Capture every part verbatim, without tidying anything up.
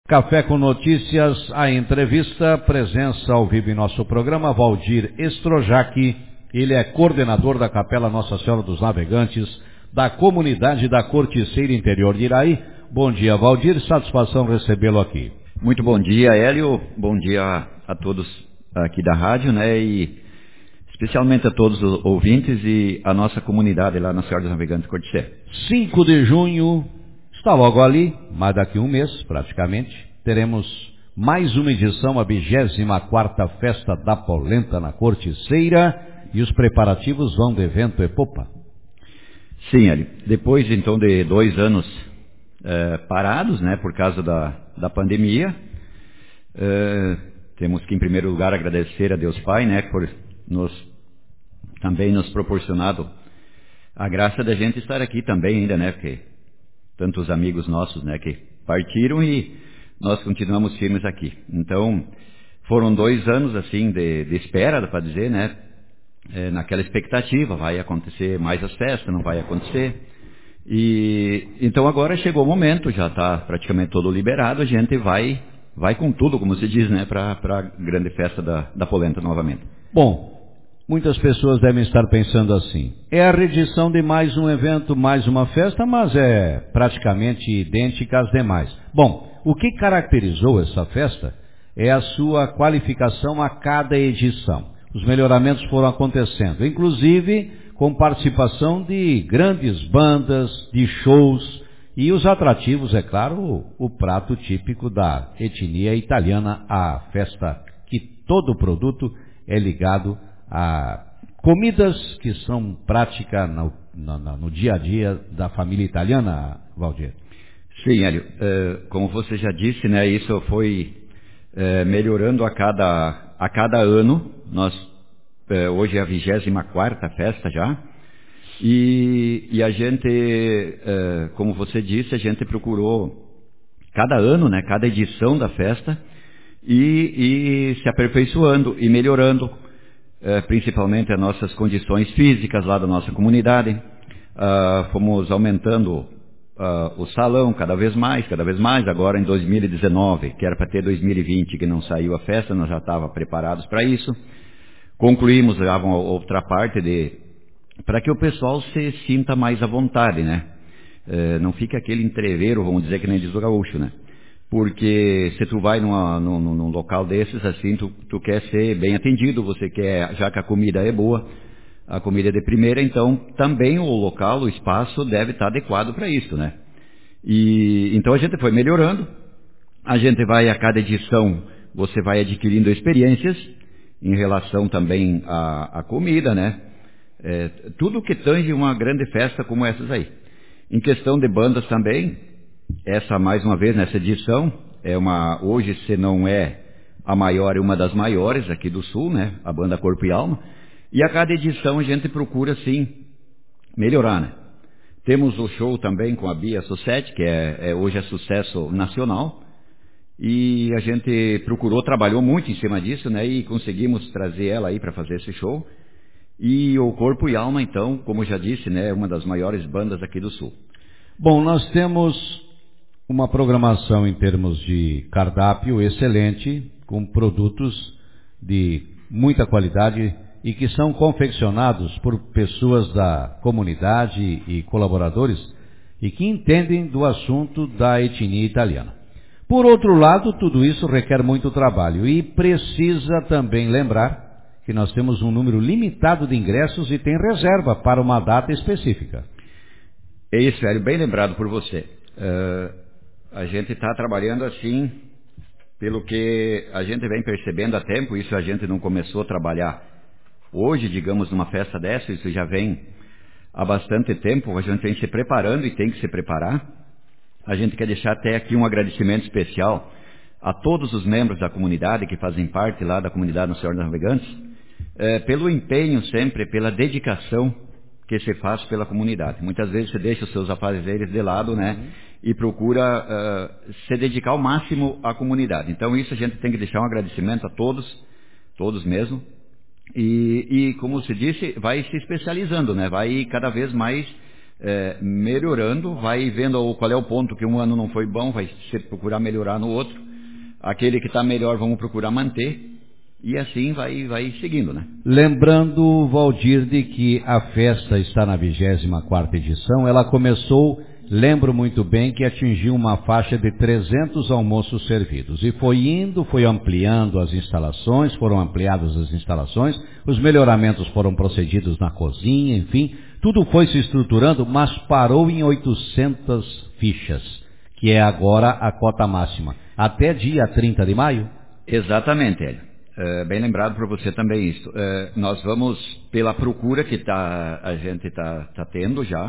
Café com Notícias, a entrevista, presença ao vivo em nosso programa, Valdir Strojac. Ele é coordenador da Capela Nossa Senhora dos Navegantes, da comunidade da Corticeira Interior de Iraí. Bom dia, Valdir, satisfação recebê-lo aqui. Muito bom dia, Hélio, bom dia a todos aqui da rádio, né, e especialmente a todos os ouvintes e a nossa comunidade lá na Senhora dos Navegantes Corticeira. cinco de junho, está logo ali, mas daqui a um mês, praticamente, teremos mais uma edição, a vigésima quarta Festa da Polenta na Corticeira, e os preparativos vão do evento Epopa. Sim, Hélio, depois então de dois anos eh, parados, né, por causa da, da pandemia, eh, temos que em primeiro lugar agradecer a Deus Pai, né, por nos, também nos proporcionado a graça da gente estar aqui também ainda, né, porque tantos amigos nossos, né, que partiram e nós continuamos firmes aqui. Então, foram dois anos, assim, de, de espera, para dizer, né, é, naquela expectativa, vai acontecer mais as festas, não vai acontecer. E, então agora chegou o momento, já está praticamente todo liberado, a gente vai, vai com tudo, como se diz, né, para a grande festa da, da polenta novamente. Bom, muitas pessoas devem estar pensando assim, é a reedição de mais um evento, mais uma festa, mas é praticamente idêntica às demais. Bom, o que caracterizou essa festa é a sua qualificação a cada edição. Os melhoramentos foram acontecendo, inclusive com participação de grandes bandas, de shows e os atrativos, é claro, o, o prato típico da etnia italiana, a festa que todo produto é ligado a comidas que são prática no, no, no dia a dia da família italiana, Valdir. Sim, Hélio, uh, como você já disse, né, isso foi uh, melhorando a cada, a cada ano. Nós, uh, hoje é a vigésima quarta festa já, e, e a gente, uh, como você disse, a gente procurou cada ano, né, cada edição da festa, e, e se aperfeiçoando e melhorando, uh, principalmente as nossas condições físicas lá da nossa comunidade. Uh, fomos aumentando Uh, o salão cada vez mais, cada vez mais, agora em dois mil e dezenove, que era para ter dois mil e vinte, que não saiu a festa, nós já estávamos preparados para isso. Concluímos já uma outra parte de, para que o pessoal se sinta mais à vontade, né? Uh, não fique aquele entreveiro, vamos dizer, que nem diz o gaúcho, né? Porque se tu vai numa, num, num local desses, assim, tu, tu quer ser bem atendido, você quer, já que a comida é boa, a comida é de primeira, então também o local, o espaço deve estar adequado para isso, né? E então a gente foi melhorando, a gente vai a cada edição, você vai adquirindo experiências em relação também à, à comida, né? É, tudo que tange uma grande festa como essas aí. Em questão de bandas também, essa mais uma vez nessa edição, é uma, hoje se não é a maior, é uma das maiores aqui do Sul, né? A banda Corpo e Alma. E a cada edição a gente procura, sim, melhorar, né? Temos o show também com a Bia Sussete, que é, é, hoje é sucesso nacional. E a gente procurou, trabalhou muito em cima disso, né? E conseguimos trazer ela aí para fazer esse show. E o Corpo e Alma, então, como já disse, né? É uma das maiores bandas aqui do Sul. Bom, nós temos uma programação em termos de cardápio excelente, com produtos de muita qualidade e que são confeccionados por pessoas da comunidade e colaboradores e que entendem do assunto da etnia italiana. Por outro lado, tudo isso requer muito trabalho e precisa também lembrar que nós temos um número limitado de ingressos e tem reserva para uma data específica. É isso, Hélio, bem lembrado por você. Uh, a gente está trabalhando assim, pelo que a gente vem percebendo há tempo, isso a gente não começou a trabalhar hoje, digamos, numa festa dessa, isso já vem há bastante tempo, a gente vem se preparando e tem que se preparar. A gente quer deixar até aqui um agradecimento especial a todos os membros da comunidade que fazem parte lá da comunidade Nossa Senhora dos Navegantes, é, pelo empenho sempre, pela dedicação que se faz pela comunidade. Muitas vezes você deixa os seus afazeres de lado, né, uhum. e procura uh, se dedicar ao máximo à comunidade. Então isso a gente tem que deixar um agradecimento a todos, todos mesmo. E, e como se disse, vai se especializando, né? Vai cada vez mais é, melhorando, vai vendo qual é o ponto que um ano não foi bom, vai procurar melhorar no outro. Aquele que está melhor vamos procurar manter. E assim vai, vai seguindo, né? Lembrando, Valdir, de que a festa está na vigésima quarta edição. Ela começou, lembro muito bem, que atingiu uma faixa de trezentos almoços servidos. E foi indo, foi ampliando as instalações, foram ampliadas as instalações, os melhoramentos foram procedidos na cozinha, enfim. Tudo foi se estruturando, mas parou em oitocentas fichas, que é agora a cota máxima. Até dia trinta de maio? Exatamente, Hélio. Uh, bem lembrado para você também isso. Uh, nós vamos, pela procura que tá, a gente está tá tendo já,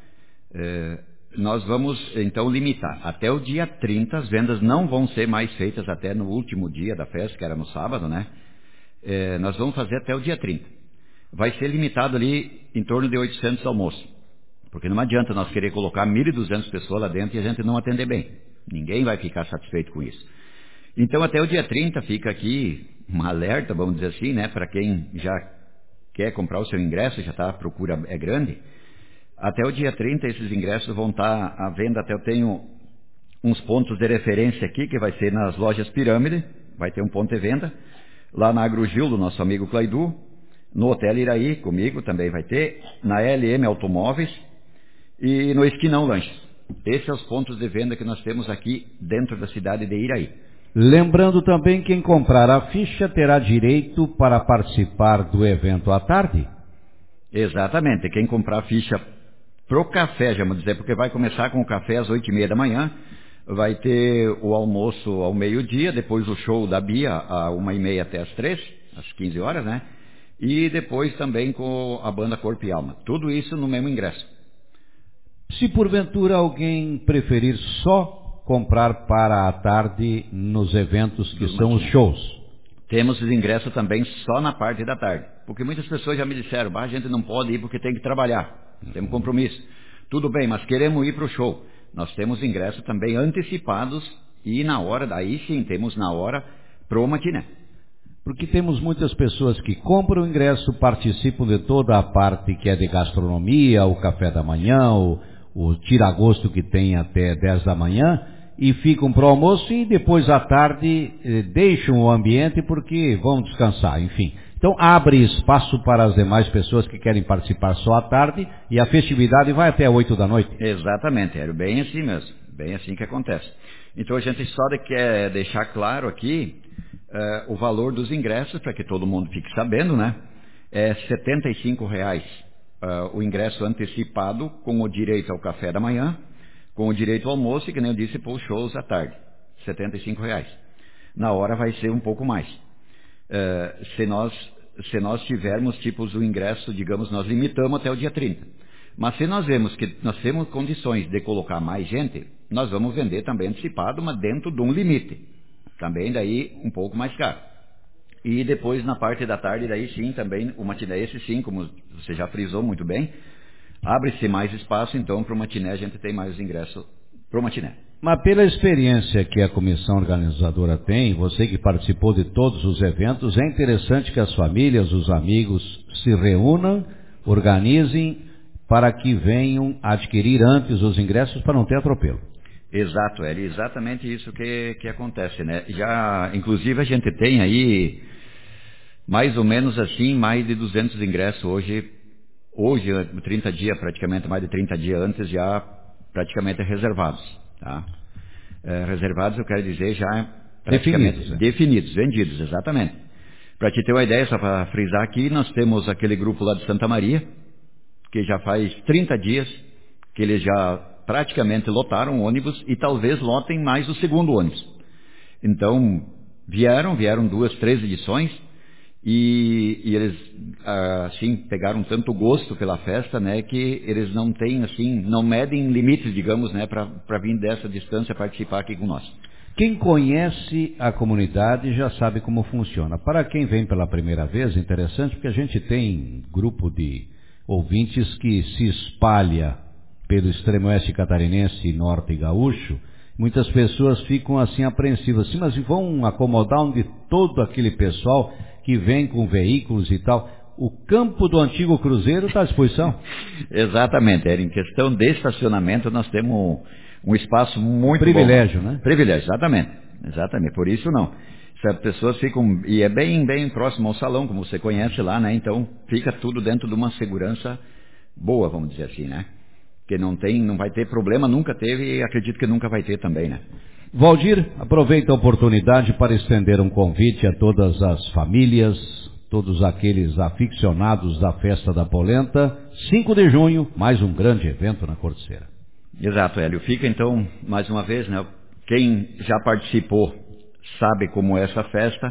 uh, nós vamos então limitar. Até o dia trinta, as vendas não vão ser mais feitas até no último dia da festa, que era no sábado, né? Uh, nós vamos fazer até o dia trinta. Vai ser limitado ali em torno de oitocentos almoços. Porque não adianta nós querer colocar mil e duzentas pessoas lá dentro e a gente não atender bem. Ninguém vai ficar satisfeito com isso. Então, até o dia trinta fica aqui um alerta, vamos dizer assim, né, para quem já quer comprar o seu ingresso, já está, a procura é grande. Até o dia trinta, esses ingressos vão estar à venda. Até eu tenho uns pontos de referência aqui, que vai ser nas lojas Pirâmide, vai ter um ponto de venda. Lá na Agrogil, do nosso amigo Claidu, no Hotel Iraí, comigo também vai ter, na L M Automóveis e no Esquinão Lanches. Esses são os pontos de venda que nós temos aqui dentro da cidade de Iraí. Lembrando também, quem comprar a ficha terá direito para participar do evento à tarde? Exatamente, quem comprar a ficha pro café, já vamos dizer, porque vai começar com o café às oito e meia da manhã, vai ter o almoço ao meio-dia, depois o show da Bia a uma e meia até às três, às quinze horas, né? E depois também com a banda Corpo e Alma. Tudo isso no mesmo ingresso. Se porventura alguém preferir só comprar para a tarde nos eventos que são os shows, temos os ingressos também só na parte da tarde. Porque muitas pessoas já me disseram, bah, a gente não pode ir porque tem que trabalhar, temos compromisso. Tudo bem, mas queremos ir para o show. Nós temos ingressos também antecipados e na hora, daí sim, temos na hora pro matiné. Porque temos muitas pessoas que compram o ingresso, participam de toda a parte que é de gastronomia, o café da manhã, o, o tira-gosto que tem até dez da manhã, e ficam para o almoço e depois à tarde eh, deixam o ambiente porque vão descansar, enfim. Então abre espaço para as demais pessoas que querem participar só à tarde e a festividade vai até oito da noite. Exatamente, é bem assim mesmo, bem assim que acontece. Então a gente só quer deixar claro aqui uh, o valor dos ingressos para que todo mundo fique sabendo, né? É setenta e cinco reais uh, o ingresso antecipado com o direito ao café da manhã, com o direito ao almoço e, que nem eu disse, para os shows à tarde. setenta e cinco reais. Na hora vai ser um pouco mais. Uh, se, nós, se nós tivermos tipos o ingresso, digamos, nós limitamos até o dia trinta. Mas se nós vemos que nós temos condições de colocar mais gente, nós vamos vender também antecipado, mas dentro de um limite. Também daí um pouco mais caro. E depois na parte da tarde, daí sim, também o matiné, esse sim, como você já frisou muito bem, abre-se mais espaço, então para o matiné a gente tem mais ingresso para o matiné. Mas pela experiência que a comissão organizadora tem, você que participou de todos os eventos, é interessante que as famílias, os amigos se reúnam, organizem para que venham adquirir antes os ingressos para não ter atropelo. Exato, é exatamente isso que, que acontece, né? Já, inclusive a gente tem aí mais ou menos assim, mais de duzentos ingressos hoje. Hoje, trinta dias, praticamente mais de trinta dias antes, já praticamente reservados. Tá? É, reservados, eu quero dizer, já praticamente definidos, né? definidos, vendidos, exatamente. Para te ter uma ideia, só para frisar aqui, nós temos aquele grupo lá de Santa Maria, que já faz trinta dias que eles já praticamente lotaram o ônibus e talvez lotem mais o segundo ônibus. Então, vieram, vieram duas, três edições, E, e eles, assim, pegaram tanto gosto pela festa, né, que eles não têm, assim, não medem limites, digamos, né, para vir dessa distância participar aqui com nós. Quem conhece a comunidade já sabe como funciona. Para quem vem pela primeira vez, é interessante, porque a gente tem grupo de ouvintes que se espalha pelo extremo oeste catarinense e norte gaúcho. Muitas pessoas ficam assim apreensivas, assim, mas vão acomodar onde todo aquele pessoal que vem com veículos e tal. o campo do antigo Cruzeiro está à disposição. Exatamente, em questão de estacionamento nós temos um, um espaço muito privilégio, bom. né? Privilégio, exatamente, exatamente, por isso não. Se as pessoas ficam, e é bem, bem próximo ao salão, como você conhece lá, né? Então fica tudo dentro de uma segurança boa, vamos dizer assim, né? Que não tem, não vai ter problema, nunca teve e acredito que nunca vai ter também, né? Valdir, aproveita a oportunidade para estender um convite a todas as famílias, todos aqueles aficionados da Festa da Polenta, cinco de junho, mais um grande evento na Corticeira. Exato, Hélio. Fica então, mais uma vez, né? Quem já participou sabe como é essa festa,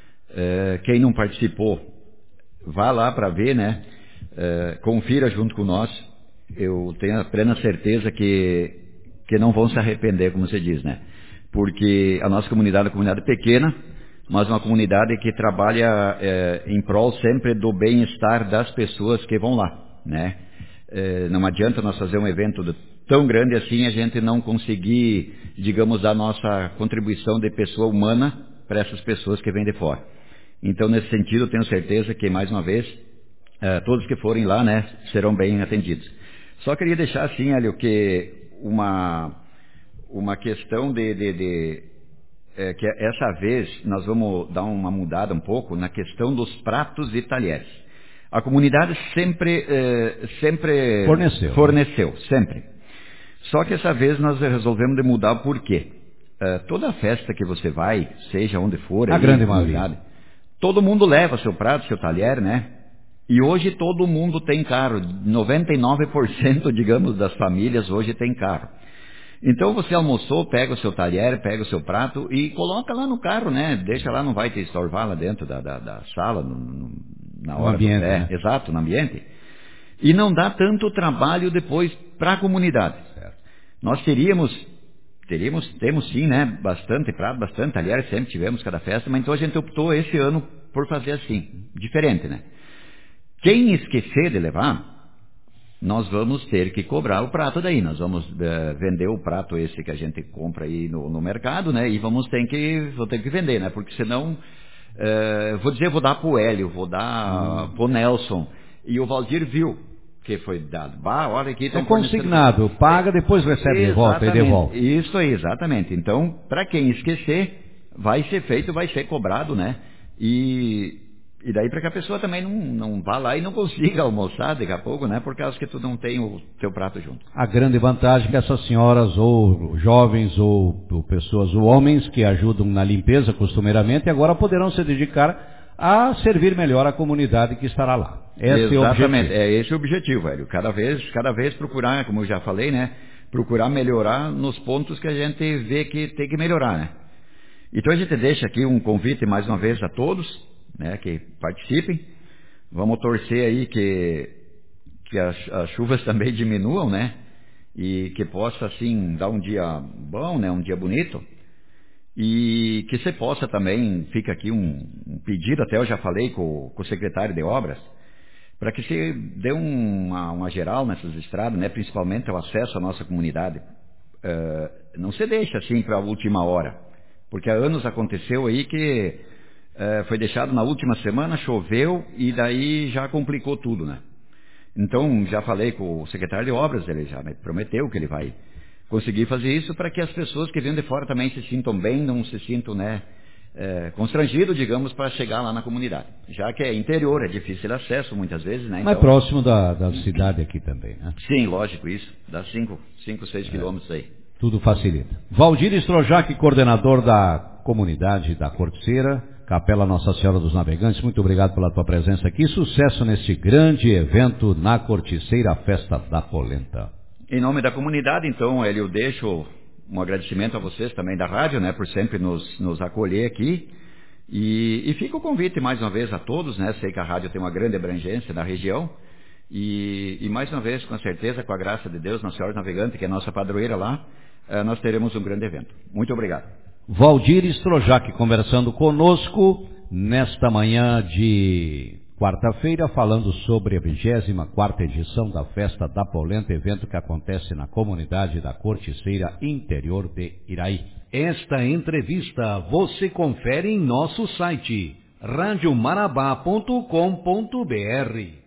é, quem não participou, vá lá para ver, né? É, confira junto com nós, eu tenho a plena certeza que, que não vão se arrepender, como você diz, né? Porque a nossa comunidade é uma comunidade pequena, mas uma comunidade que trabalha é, em prol sempre do bem-estar das pessoas que vão lá, né? É, não adianta nós fazer um evento tão grande assim a gente não conseguir, digamos, dar nossa contribuição de pessoa humana para essas pessoas que vêm de fora. Então, nesse sentido, eu tenho certeza que, mais uma vez, é, todos que forem lá, né, serão bem atendidos. Só queria deixar assim, Hélio, que uma, uma questão de... de, de é, que essa vez nós vamos dar uma mudada um pouco na questão dos pratos e talheres. A comunidade sempre, eh, sempre forneceu, forneceu né? sempre. Só que essa vez nós resolvemos de mudar por quê? Eh, toda festa que você vai, seja onde for, a aí, grande maioria, todo mundo leva seu prato, seu talher, né? E hoje todo mundo tem carro. noventa e nove por cento, digamos, das famílias hoje tem carro. Então você almoçou, pega o seu talher, pega o seu prato e coloca lá no carro, né? Deixa lá, não vai te estorvar lá dentro da, da, da sala, no, no, na hora no ambiente, do pé. né? Exato, no ambiente. E não dá tanto trabalho depois para a comunidade. Certo. Nós teríamos, teríamos, temos sim, né? Bastante prato, bastante talher, sempre tivemos cada festa, mas então a gente optou esse ano por fazer assim, diferente, né? Quem esquecer de levar, nós vamos ter que cobrar o prato daí. Nós vamos uh, vender o prato esse que a gente compra aí no, no mercado, né? E vamos ter que, vou ter que vender, né? Porque senão, uh, vou dizer, vou dar pro Hélio, vou dar hum. pro Nelson. E o Valdir viu que foi dado. Bah, olha aqui, é consignado, paga, depois recebe exatamente. De volta e devolve. Isso aí, exatamente. Então, para quem esquecer, vai ser feito, vai ser cobrado, né? E... E daí para que a pessoa também não, não vá lá e não consiga almoçar daqui a pouco, né? Por causa que tu não tem o teu prato junto. A grande vantagem é que essas senhoras ou jovens ou, ou pessoas ou homens que ajudam na limpeza costumeiramente agora poderão se dedicar a servir melhor a comunidade que estará lá. Esse Exatamente, é o objetivo. é esse o objetivo, velho. Cada vez, cada vez procurar, como eu já falei, né? Procurar melhorar nos pontos que a gente vê que tem que melhorar, né? Então a gente deixa aqui um convite mais uma vez a todos, né, que participem. Vamos torcer aí que, que as, as chuvas também diminuam, né? E que possa, assim, dar um dia bom, né? Um dia bonito. E que você possa também, fica aqui um, um pedido, até eu já falei com, com o secretário de obras, para que se dê uma, uma geral nessas estradas, né? Principalmente o acesso à nossa comunidade. Uh, não se deixa assim para a última hora. Porque há anos aconteceu aí que Uh, foi deixado na última semana, choveu e daí já complicou tudo, né? Então, já falei com o secretário de obras, ele já me prometeu que ele vai conseguir fazer isso para que as pessoas que vêm de fora também se sintam bem, não se sintam, né, uh, constrangidos, digamos, para chegar lá na comunidade. Já que é interior, é difícil de acesso muitas vezes, né? Então, mas próximo da, da cidade aqui também, né? Sim, lógico, isso. Dá cinco, cinco, seis é. quilômetros aí. Tudo facilita. Valdir Strojac, coordenador da comunidade da Corticeira, Capela Nossa Senhora dos Navegantes, muito obrigado pela tua presença aqui. Sucesso neste grande evento na Corticeira, Festa da Polenta. Em nome da comunidade, então, eu deixo um agradecimento a vocês também da rádio, né, por sempre nos, nos acolher aqui. E, e fica o convite mais uma vez a todos, né? Sei que a rádio tem uma grande abrangência na região. E, e mais uma vez, com certeza, com a graça de Deus, Nossa Senhora Navegante, que é a nossa padroeira lá, nós teremos um grande evento. Muito obrigado. Valdir Strojac conversando conosco nesta manhã de quarta-feira, falando sobre a vigésima quarta edição da Festa da Polenta, evento que acontece na comunidade da Corticeira, interior de Iraí. Esta entrevista você confere em nosso site rádio marabá ponto com ponto br.